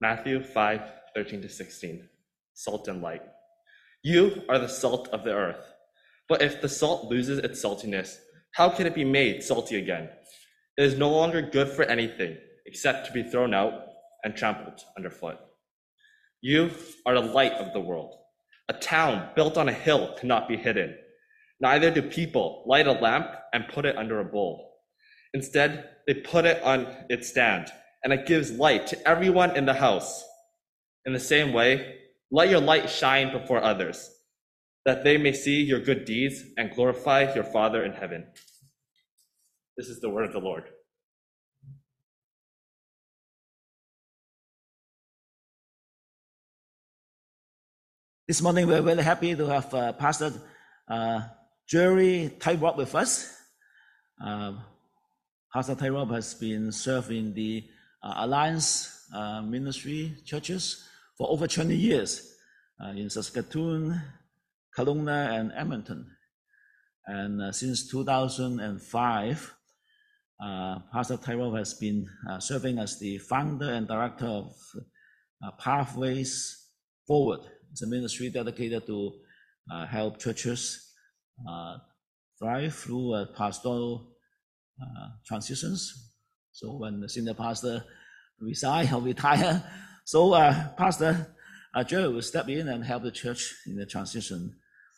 Matthew 5:13-16. Salt and light. You are the salt of the earth. But if the salt loses its saltiness, how can it be made salty again? It is no longer good for anything except to be thrown out and trampled underfoot. You are the light of the world. A town built on a hill cannot be hidden. Neither do people light a lamp and put it under a bowl. Instead, they put it on its stand, and it gives light to everyone in the house. In the same way, let your light shine before others, that they may see your good deeds and glorify your Father in heaven. This is the word of the Lord. This morning, we're very happy to have Pastor Jerry Tyrop with us. Pastor Tyrop has been serving the Alliance Ministry churches for over 20 years in Saskatoon, Kelowna, and Edmonton. And since 2005, Pastor Tyrop has been serving as the founder and director of Pathways Forward. It's a ministry dedicated to help churches thrive through pastoral transitions. So when the senior pastor resign or retire, so Pastor Jerry will step in and help the church in the transition.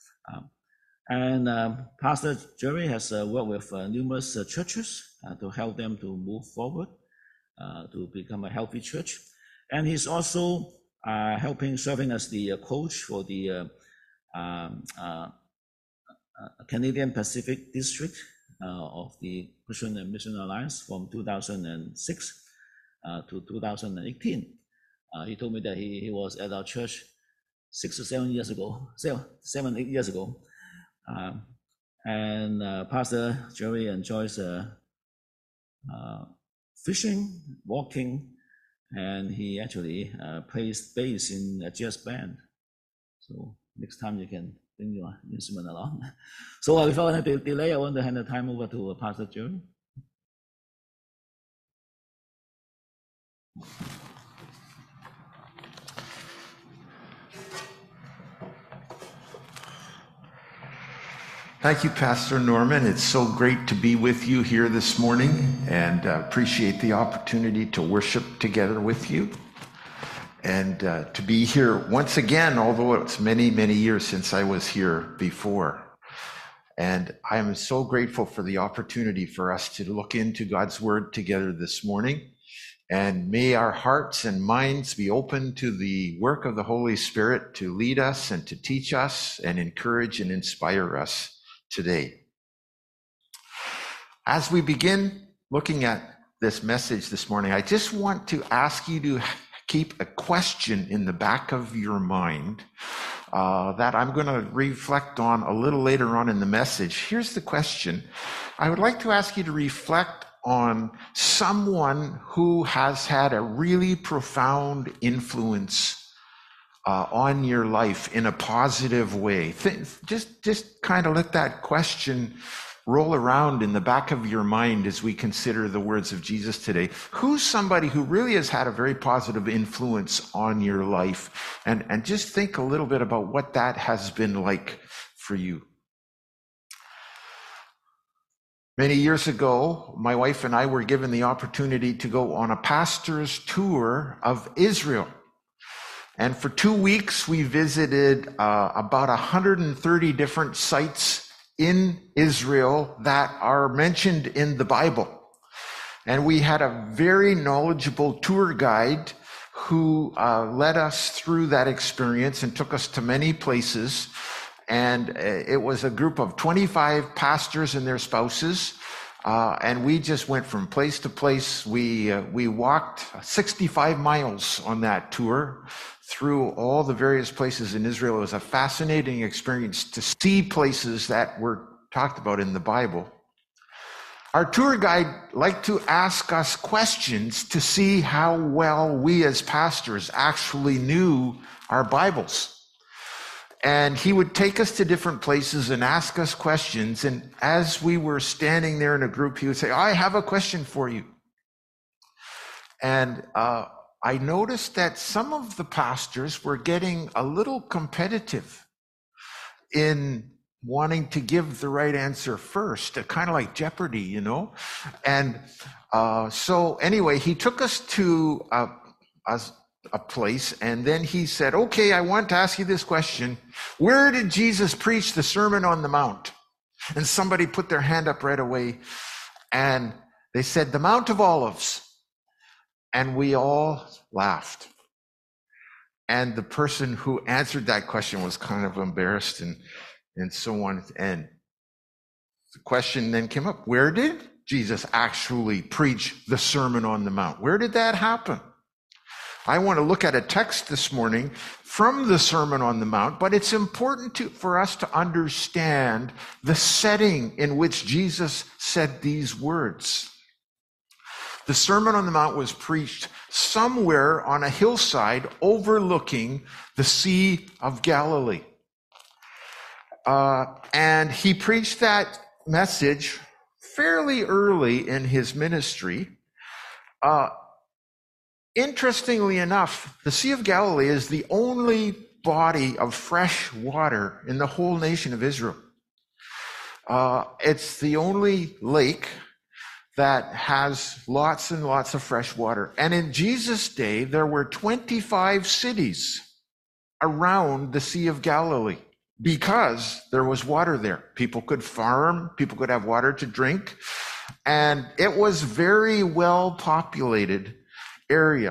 Pastor Jerry has worked with numerous churches to help them to move forward, to become a healthy church. And he's also serving as the coach for the Canadian Pacific District of the Christian and Mission Alliance from 2006 to 2018. He told me that he was at our church 6 or 7 years ago, 8 years ago. Pastor Jerry enjoys fishing, walking, and he actually plays bass in a jazz band. So next time you can bring your instrument along. So without any delay, I want to hand the time over to Pastor Jerry. Thank you, Pastor Norman. It's so great to be with you here this morning, and appreciate the opportunity to worship together with you and to be here once again, although it's many, many years since I was here before. And I am so grateful for the opportunity for us to look into God's word together this morning. And may our hearts and minds be open to the work of the Holy Spirit to lead us and to teach us and encourage and inspire us today. As we begin looking at this message this morning, I just want to ask you to keep a question in the back of your mind that I'm going to reflect on a little later on in the message. Here's the question. I would like to ask you to reflect on someone who has had a really profound influence on your life in a positive way. Just kind of let that question roll around in the back of your mind as we consider the words of Jesus today. Who's somebody who really has had a very positive influence on your life? And just think a little bit about what that has been like for you. Many years ago, my wife and I were given the opportunity to go on a pastor's tour of Israel. And for 2 weeks, we visited about 130 different sites in Israel that are mentioned in the Bible. And we had a very knowledgeable tour guide who led us through that experience and took us to many places. And it was a group of 25 pastors and their spouses. And we just went from place to place. We walked 65 miles on that tour through all the various places in Israel. It was a fascinating experience to see places that were talked about in the Bible. Our tour guide liked to ask us questions to see how well we as pastors actually knew our Bibles. And he would take us to different places and ask us questions. And as we were standing there in a group, he would say, I have a question for you. And I noticed that some of the pastors were getting a little competitive in wanting to give the right answer first, kind of like Jeopardy, you know? And so anyway, he took us to a place, and then he said, okay, I want to ask you this question. Where did Jesus preach the Sermon on the Mount? And somebody put their hand up right away, and they said, the Mount of Olives. And we all laughed. And the person who answered that question was kind of embarrassed and so on. And the question then came up, where did Jesus actually preach the Sermon on the Mount? Where did that happen? I want to look at a text this morning from the Sermon on the Mount, but it's important for us to understand the setting in which Jesus said these words. The Sermon on the Mount was preached somewhere on a hillside overlooking the Sea of Galilee. And he preached that message fairly early in his ministry. Interestingly enough, the Sea of Galilee is the only body of fresh water in the whole nation of Israel. It's the only lake that has lots and lots of fresh water. And in Jesus' day, there were 25 cities around the Sea of Galilee because there was water there. People could farm, people could have water to drink, and it was very well populated area.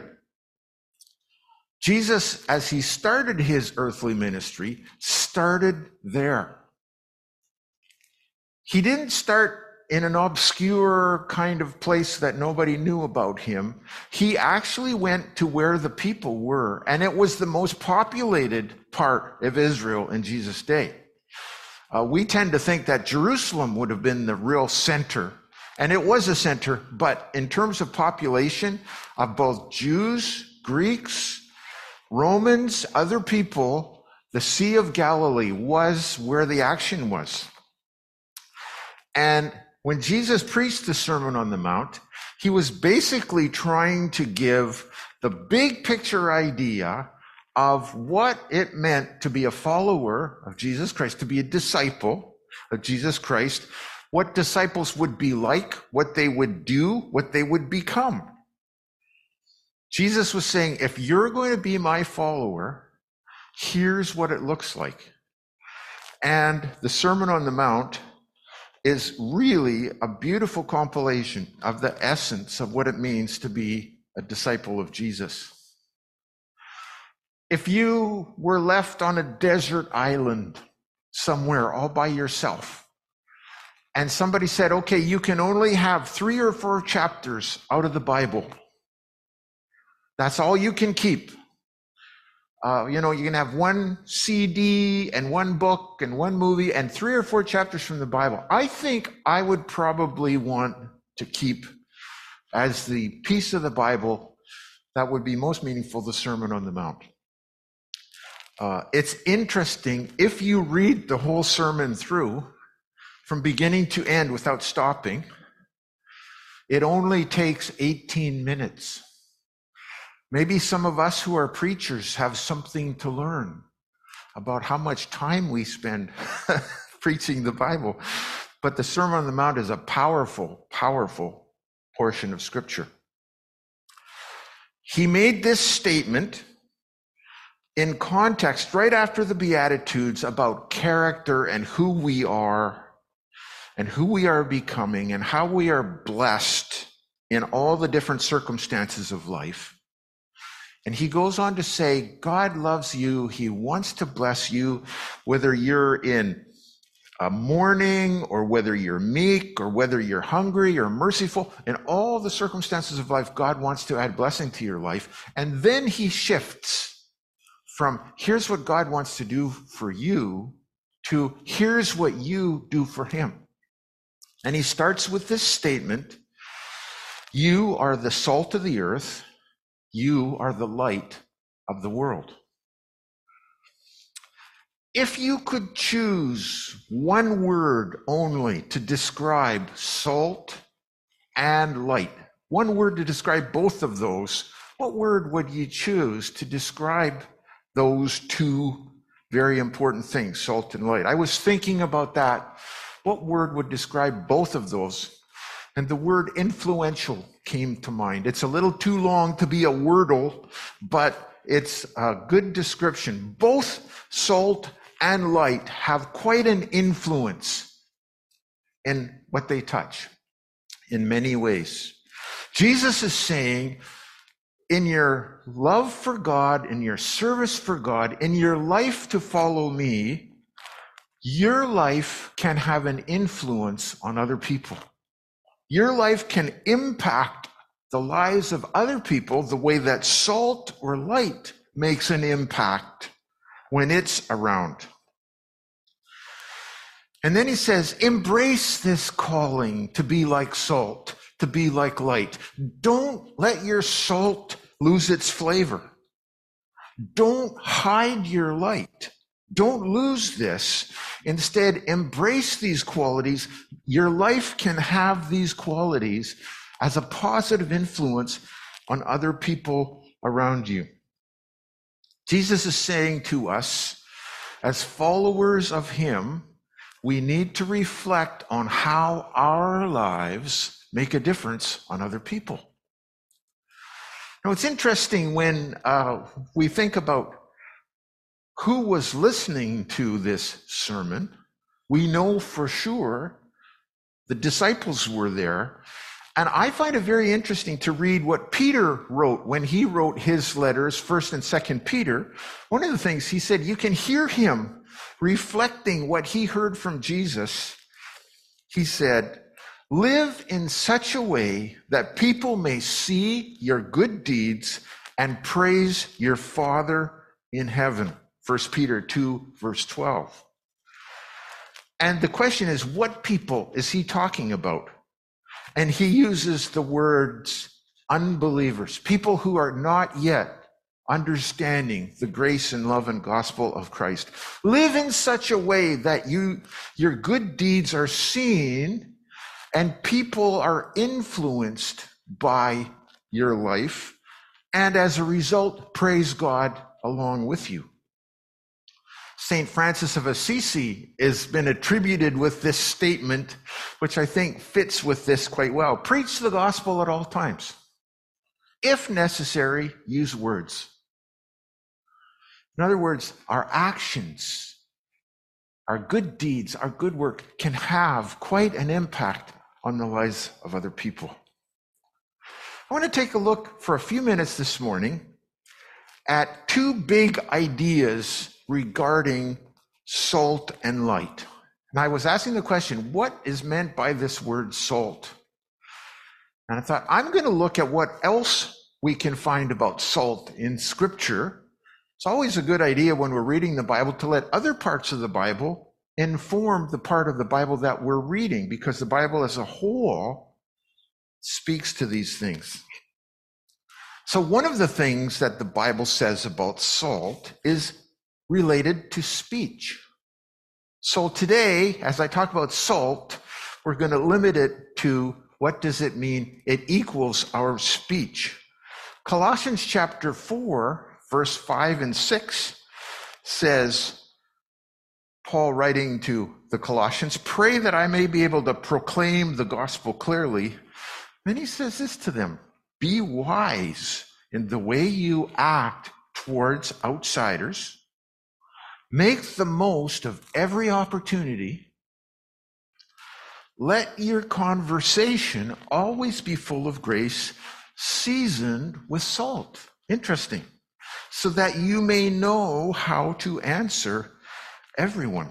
Jesus, as he started his earthly ministry, started there. He didn't start in an obscure kind of place that nobody knew about him. He actually went to where the people were, and it was the most populated part of Israel in Jesus' day. We tend to think that Jerusalem would have been the real center, and it was a center, but in terms of population of both Jews, Greeks, Romans, other people, the Sea of Galilee was where the action was. And when Jesus preached the Sermon on the Mount, he was basically trying to give the big picture idea of what it meant to be a follower of Jesus Christ, to be a disciple of Jesus Christ, what disciples would be like, what they would do, what they would become. Jesus was saying, if you're going to be my follower, here's what it looks like. And the Sermon on the Mount is really a beautiful compilation of the essence of what it means to be a disciple of Jesus. If you were left on a desert island somewhere all by yourself, and somebody said, okay, you can only have 3 or 4 chapters out of the Bible. That's all you can keep. You can have 1 CD and 1 book and 1 movie and 3 or 4 chapters from the Bible. I think I would probably want to keep as the piece of the Bible that would be most meaningful, the Sermon on the Mount. It's interesting, if you read the whole sermon through, from beginning to end without stopping, it only takes 18 minutes. Maybe some of us who are preachers have something to learn about how much time we spend preaching the Bible. But the Sermon on the Mount is a powerful, powerful portion of Scripture. He made this statement in context right after the Beatitudes about character and who we are becoming and how we are blessed in all the different circumstances of life. And he goes on to say, God loves you. He wants to bless you, whether you're in mourning or whether you're meek or whether you're hungry or merciful. In all the circumstances of life, God wants to add blessing to your life. And then he shifts from here's what God wants to do for you to here's what you do for him. And he starts with this statement, you are the salt of the earth. You are the light of the world. If you could choose one word only to describe salt and light, one word to describe both of those, what word would you choose to describe those two very important things, salt and light? I was thinking about that. What word would describe both of those? And the word influential came to mind. It's a little too long to be a wordle, but it's a good description. Both salt and light have quite an influence in what they touch in many ways. Jesus is saying, in your love for God, in your service for God, in your life to follow me, your life can have an influence on other people. Your life can impact the lives of other people the way that salt or light makes an impact when it's around. And then he says, embrace this calling to be like salt, to be like light. Don't let your salt lose its flavor. Don't hide your light. Don't lose this. Instead, embrace these qualities. Your life can have these qualities as a positive influence on other people around you. Jesus is saying to us, as followers of him, we need to reflect on how our lives make a difference on other people. Now, it's interesting when we think about who was listening to this sermon. We know for sure the disciples were there. And I find it very interesting to read what Peter wrote when he wrote his letters, 1st and 2nd Peter. One of the things he said, you can hear him reflecting what he heard from Jesus. He said, live in such a way that people may see your good deeds and praise your Father in heaven. 1 Peter 2, verse 12. And the question is, what people is he talking about? And he uses the words unbelievers, people who are not yet understanding the grace and love and gospel of Christ. Live in such a way that your good deeds are seen and people are influenced by your life, and as a result, praise God along with you. St. Francis of Assisi has been attributed with this statement, which I think fits with this quite well. Preach the gospel at all times. If necessary, use words. In other words, our actions, our good deeds, our good work can have quite an impact on the lives of other people. I want to take a look for a few minutes this morning at two big ideas regarding salt and light. And I was asking the question, what is meant by this word salt? And I thought, I'm going to look at what else we can find about salt in Scripture. It's always a good idea when we're reading the Bible to let other parts of the Bible inform the part of the Bible that we're reading, because the Bible as a whole speaks to these things. So one of the things that the Bible says about salt is related to speech. So today, as I talk about salt, we're going to limit it to what does it mean? It equals our speech. Colossians chapter 4, verse 5 and 6 says, Paul writing to the Colossians, pray that I may be able to proclaim the gospel clearly. Then he says this to them, be wise in the way you act towards outsiders. Make the most of every opportunity. Let your conversation always be full of grace, seasoned with salt. Interesting. So that you may know how to answer everyone.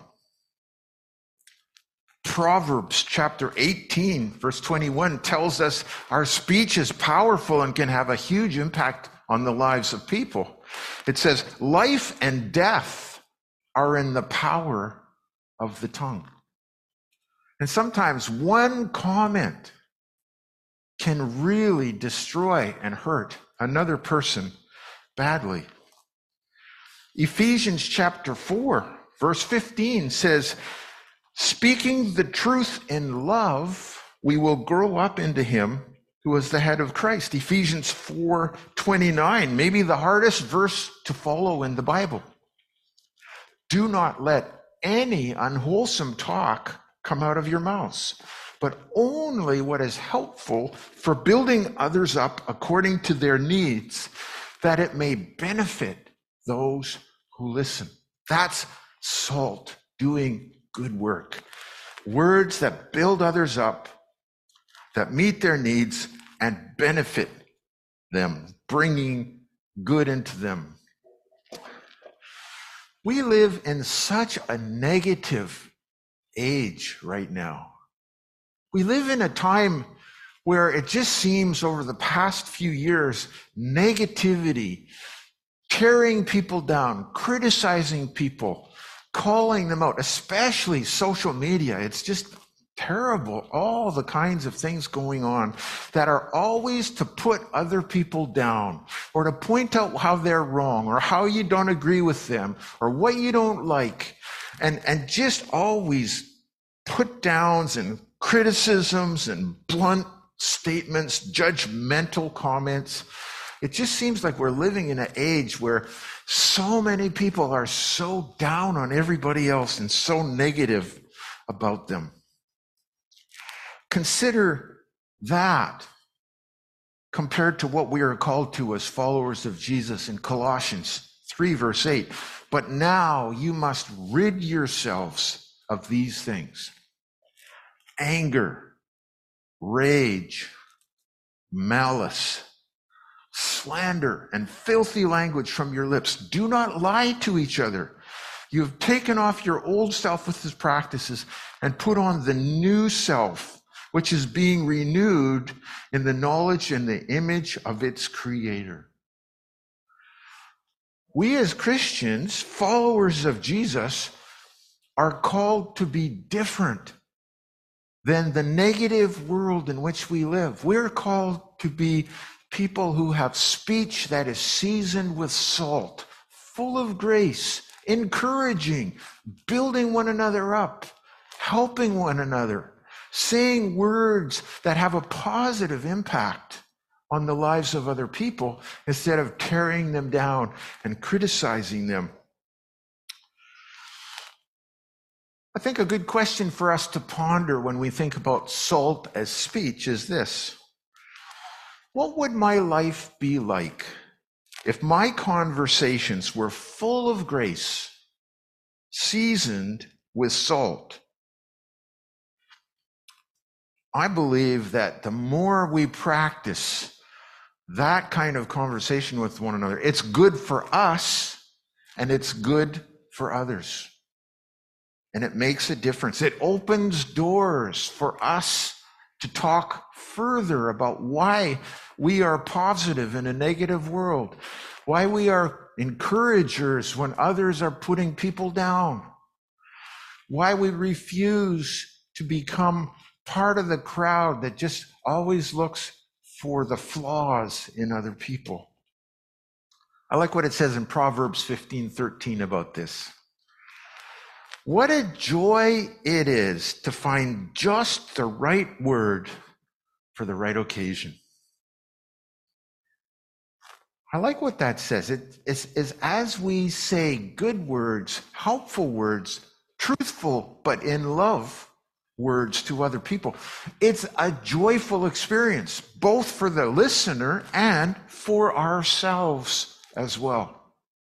Proverbs chapter 18, verse 21 tells us our speech is powerful and can have a huge impact on the lives of people. It says, life and death are in the power of the tongue. And sometimes one comment can really destroy and hurt another person badly. Ephesians chapter 4, verse 15 says, speaking the truth in love, we will grow up into him who was the head of Christ. Ephesians 4:29, maybe the hardest verse to follow in the Bible. Do not let any unwholesome talk come out of your mouths, but only what is helpful for building others up according to their needs, that it may benefit those who listen. That's salt doing good work. Words that build others up, that meet their needs and benefit them, bringing good into them. We live in such a negative age right now. We live in a time where it just seems over the past few years, negativity, tearing people down, criticizing people, calling them out, especially social media. It's just terrible, all the kinds of things going on that are always to put other people down or to point out how they're wrong or how you don't agree with them or what you don't like, and just always put downs and criticisms and blunt statements, judgmental comments. It just seems like we're living in an age where so many people are so down on everybody else and so negative about them. Consider that compared to what we are called to as followers of Jesus in Colossians 3, verse 8. But now you must rid yourselves of these things: anger, rage, malice, slander, and filthy language from your lips. Do not lie to each other. You have taken off your old self with its practices and put on the new self, which is being renewed in the knowledge and the image of its creator. We as Christians, followers of Jesus, are called to be different than the negative world in which we live. We're called to be people who have speech that is seasoned with salt, full of grace, encouraging, building one another up, helping one another, saying words that have a positive impact on the lives of other people instead of tearing them down and criticizing them. I think a good question for us to ponder when we think about salt as speech is this: what would my life be like if my conversations were full of grace, seasoned with salt? I believe that the more we practice that kind of conversation with one another, it's good for us and it's good for others. And it makes a difference. It opens doors for us to talk further about why we are positive in a negative world, why we are encouragers when others are putting people down, why we refuse to become part of the crowd that just always looks for the flaws in other people. I like what it says in Proverbs 15:13 about this. What a joy it is to find just the right word for the right occasion. I like what that says. It is as we say good words, helpful words, truthful but in love words to other people, it's a joyful experience, both for the listener and for ourselves as well.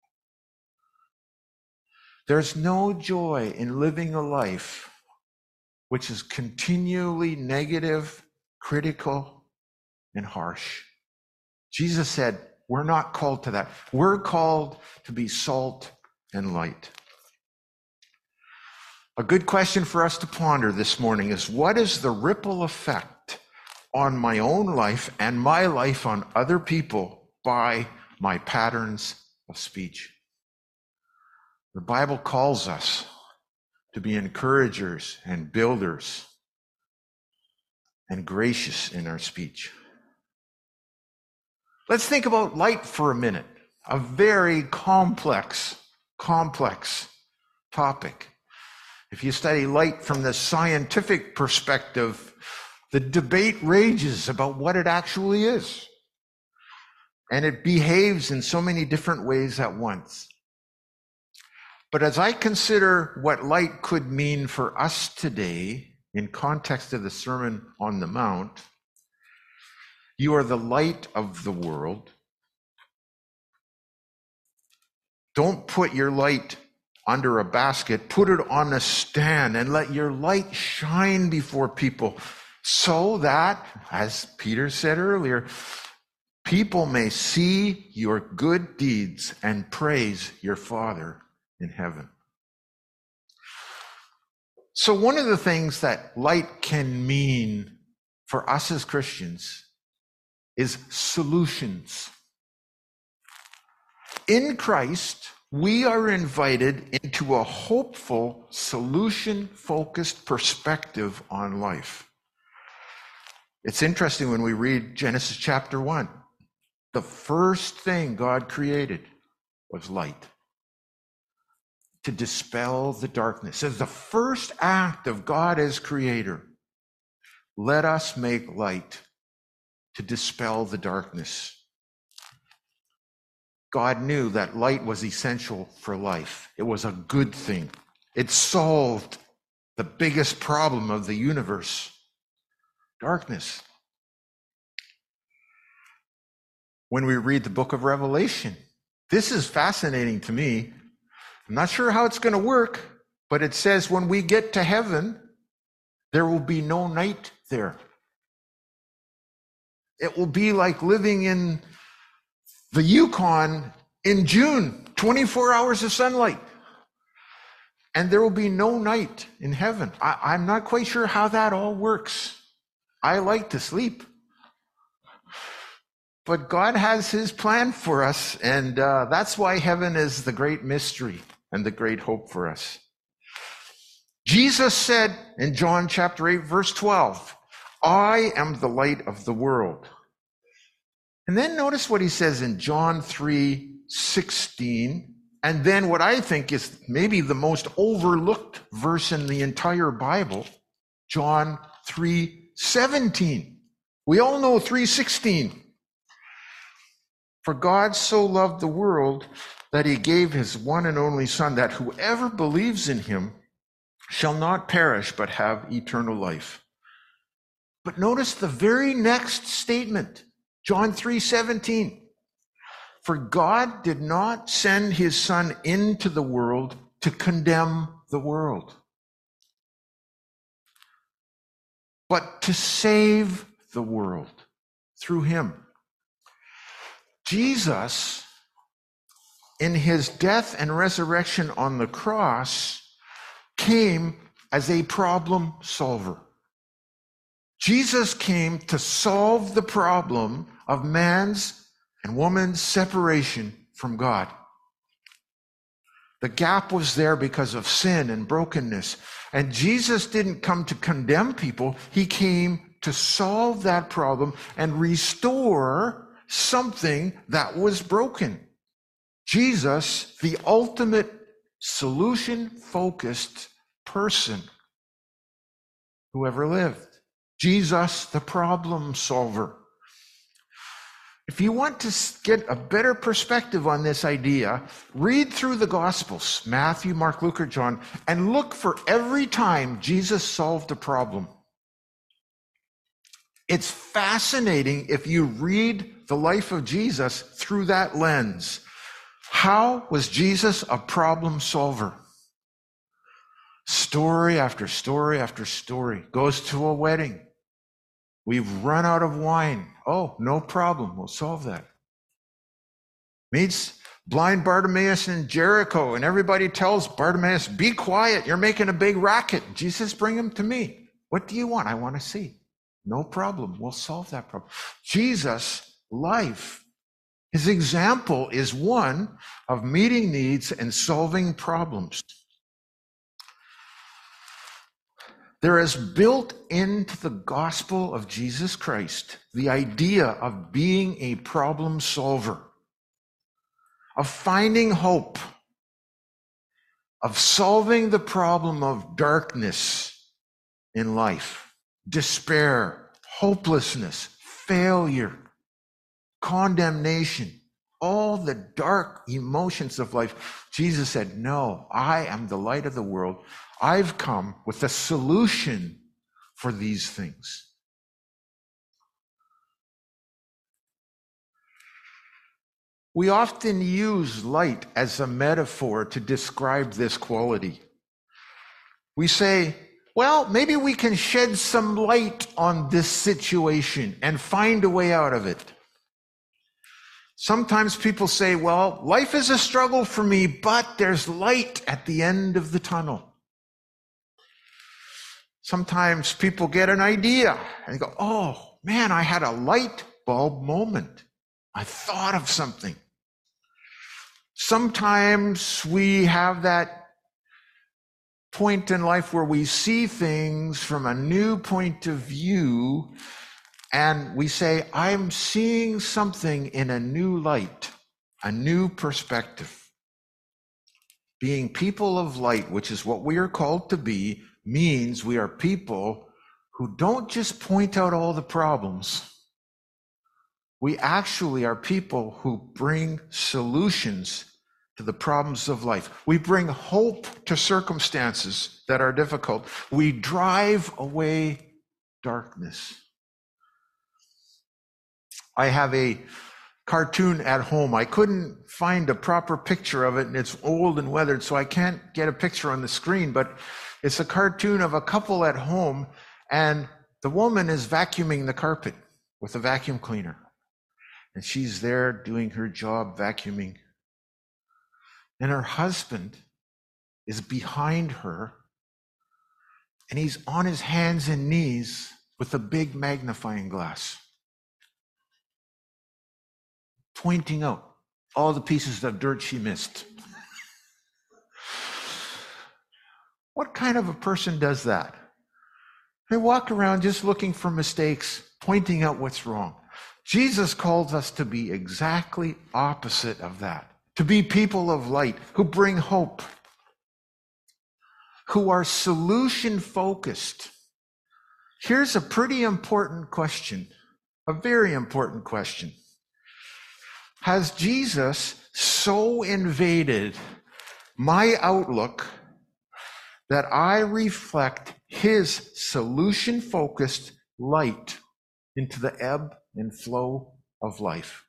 There's no joy in living a life which is continually negative, critical, and harsh. Jesus said, we're not called to that. We're called to be salt and light. A good question for us to ponder this morning is, what is the ripple effect on my own life and my life on other people by my patterns of speech? The Bible calls us to be encouragers and builders and gracious in our speech. Let's think about light for a minute, a very complex topic. If you study light from the scientific perspective, The debate rages about what it actually is. And it behaves in so many different ways at once. But as I consider what light could mean for us today, in context of the Sermon on the Mount, you are the light of the world. Don't put your light under a basket. Put it on a stand and let your light shine before people so that, as Peter said earlier, people may see your good deeds and praise your Father in heaven. So one of the things that light can mean for us as Christians is solutions. In Christ, we are invited into a hopeful, solution-focused perspective on life. It's interesting when we read Genesis chapter 1. The first thing God created was light, to dispel the darkness. As the first act of God as creator, let us make light to dispel the darkness. God knew that light was essential for life. It was a good thing. It solved the biggest problem of the universe, darkness. When we read the book of Revelation, this is fascinating to me. I'm not sure how it's going to work, but it says when we get to heaven, there will be no night there. It will be like living in the Yukon in June, 24 hours of sunlight. And there will be no night in heaven. I'm not quite sure how that all works. I like to sleep. But God has his plan for us, and that's why heaven is the great mystery and the great hope for us. Jesus said in John chapter 8, verse 12, I am the light of the world. And then notice what he says in John 3:16, and then what I think is maybe the most overlooked verse in the entire Bible, John 3:17. We all know 3:16. For God so loved the world that he gave his one and only Son, that whoever believes in him shall not perish but have eternal life. But notice the very next statement, John 3:17. For God did not send his Son into the world to condemn the world, but to save the world through him. Jesus, in his death and resurrection on the cross, came as a problem solver. Jesus came to solve the problem of man's and woman's separation from God. The gap was there because of sin and brokenness. And Jesus didn't come to condemn people. He came to solve that problem and restore something that was broken. Jesus, the ultimate solution-focused person who ever lived. Jesus, the problem solver. If you want to get a better perspective on this idea, read through the Gospels, Matthew, Mark, Luke, or John, and look for every time Jesus solved a problem. It's fascinating if you read the life of Jesus through that lens. How was Jesus a problem solver? Story after story after story. Goes to a wedding. We've run out of wine. Oh, no problem. We'll solve that. Meets blind Bartimaeus in Jericho, and everybody tells Bartimaeus, be quiet. You're making a big racket. Jesus, bring him to me. What do you want? I want to see. No problem. We'll solve that problem. Jesus' life, his example is one of meeting needs and solving problems. There is built into the gospel of Jesus Christ the idea of being a problem solver, of finding hope, of solving the problem of darkness in life. despair, hopelessness, failure, condemnation, all the dark emotions of life. Jesus said, no, I am the light of the world. I've come with a solution for these things. We often use light as a metaphor to describe this quality. We say, well, maybe we can shed some light on this situation and find a way out of it. Sometimes people say, well, life is a struggle for me, but there's light at the end of the tunnel. Sometimes people get an idea and they go, oh man, I had a light bulb moment. I thought of something. Sometimes we have that point in life where we see things from a new point of view and we say, I'm seeing something in a new light, a new perspective. Being people of light, which is what we are called to be, means we are people who don't just point out all the problems. We actually are people who bring solutions to the problems of life. We bring hope to circumstances that are difficult. We drive away darkness. I have a cartoon at home. I couldn't find a proper picture of it, and it's old and weathered, so I can't get a picture on the screen, but it's a cartoon of a couple at home, and the woman is vacuuming the carpet with a vacuum cleaner. And she's there doing her job vacuuming. And her husband is behind her, and he's on his hands and knees with a big magnifying glass, pointing out all the pieces of dirt she missed. What kind of a person does that? They walk around just looking for mistakes, pointing out what's wrong. Jesus calls us to be exactly opposite of that, to be people of light who bring hope, who are solution-focused. Here's a pretty important question, a very important question. Has Jesus so invaded my outlook that I reflect his solution-focused light into the ebb and flow of life?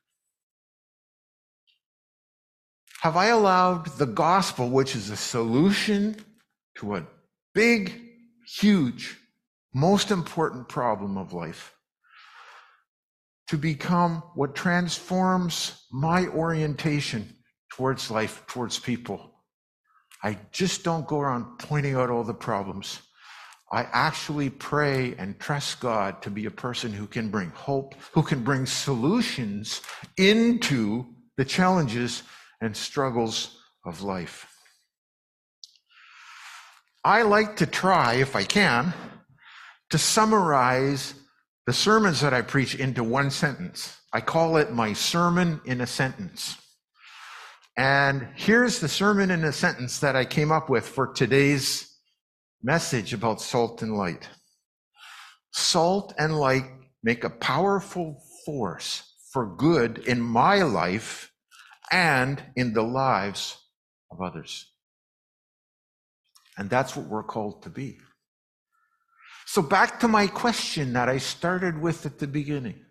Have I allowed the gospel, which is a solution to a big, huge, most important problem of life, to become what transforms my orientation towards life, towards people? I just don't go around pointing out all the problems. I actually pray and trust God to be a person who can bring hope, who can bring solutions into the challenges and struggles of life. I like to try, if I can, to summarize the sermons that I preach into one sentence. I call it my sermon in a sentence. And here's the sermon in a sentence that I came up with for today's message about salt and light. Salt and light make a powerful force for good in my life and in the lives of others. And that's what we're called to be. So back to my question that I started with at the beginning.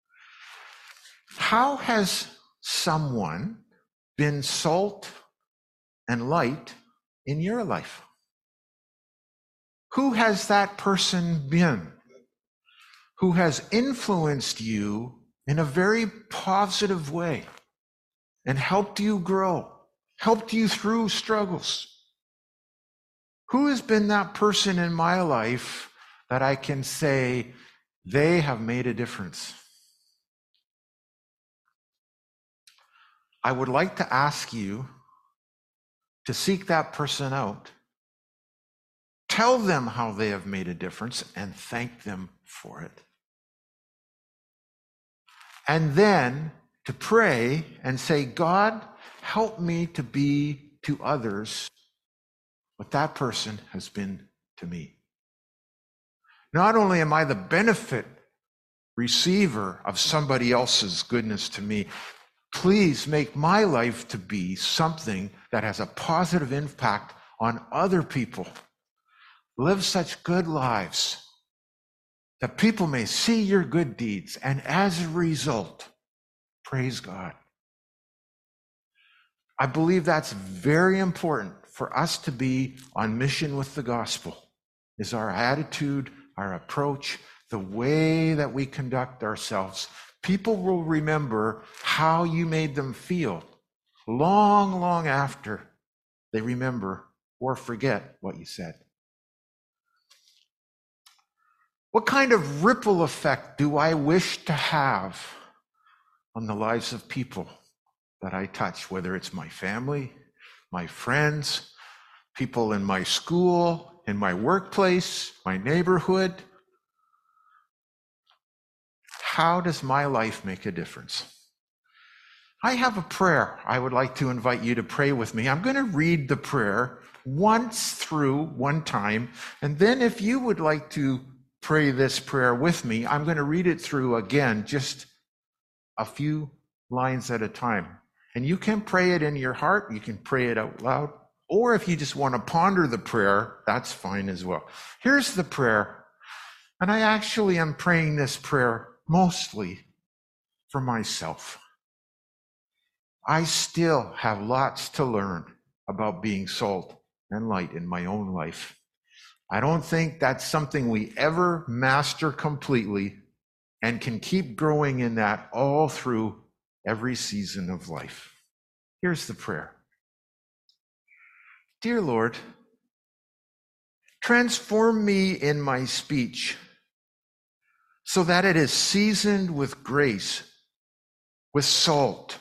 How has someone been salt and light in your life? Who has that person been who has influenced you in a very positive way and helped you grow, helped you through struggles? Who has been that person in my life that I can say they have made a difference? I would like to ask you to seek that person out. Tell them how they have made a difference and thank them for it. And then to pray and say, God, help me to be to others what that person has been to me. Not only am I the benefit receiver of somebody else's goodness to me, please make my life to be something that has a positive impact on other people. Live such good lives that people may see your good deeds, and as a result, praise God. I believe that's very important for us to be on mission with the gospel, is our attitude, our approach, the way that we conduct ourselves. People will remember how you made them feel long, long after they remember or forget what you said. What kind of ripple effect do I wish to have on the lives of people that I touch, whether it's my family, my friends, people in my school, in my workplace, my neighborhood? How does my life make a difference? I have a prayer I would like to invite you to pray with me. I'm going to read the prayer once through one time, and then if you would like to pray this prayer with me, I'm going to read it through again, just a few lines at a time. And you can pray it in your heart, you can pray it out loud, or if you just want to ponder the prayer, that's fine as well. Here's the prayer, and I actually am praying this prayer mostly for myself. I still have lots to learn about being salt and light in my own life. I don't think that's something we ever master completely, and can keep growing in that all through every season of life. Here's the prayer. Dear Lord, transform me in my speech so that it is seasoned with grace, with salt.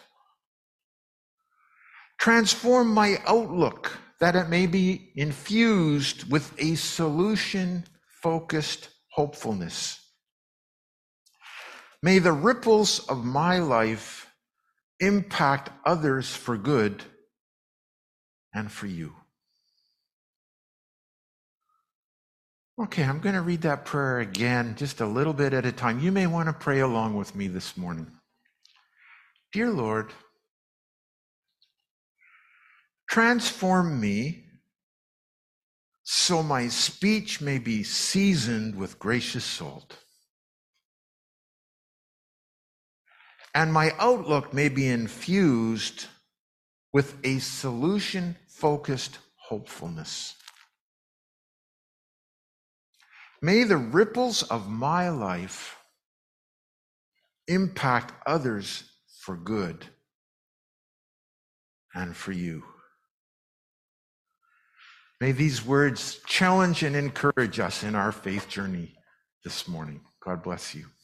Transform my outlook that it may be infused with a solution-focused hopefulness. May the ripples of my life impact others for good and for you. Okay, I'm going to read that prayer again, just a little bit at a time. You may want to pray along with me this morning. Dear Lord, transform me so my speech may be seasoned with gracious salt, and my outlook may be infused with a solution-focused hopefulness. May the ripples of my life impact others for good and for you. May these words challenge and encourage us in our faith journey this morning. God bless you.